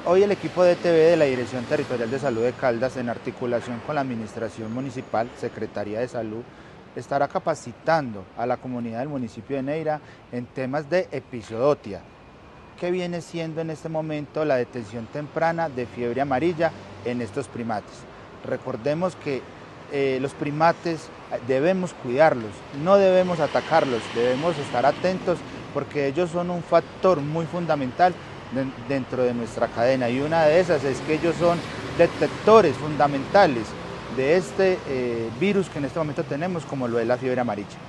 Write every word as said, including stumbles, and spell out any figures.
Hoy el equipo de T V de la Dirección Territorial de Salud de Caldas, en articulación con la Administración Municipal, Secretaría de Salud, estará capacitando a la comunidad del municipio de Neira en temas de episiodotia, que viene siendo en este momento la detención temprana de fiebre amarilla en estos primates. Recordemos que eh, los primates debemos cuidarlos, no debemos atacarlos, debemos estar atentos porque ellos son un factor muy fundamental dentro de nuestra cadena, y una de esas es que ellos son detectores fundamentales de este eh, virus que en este momento tenemos, como lo es la fiebre amarilla.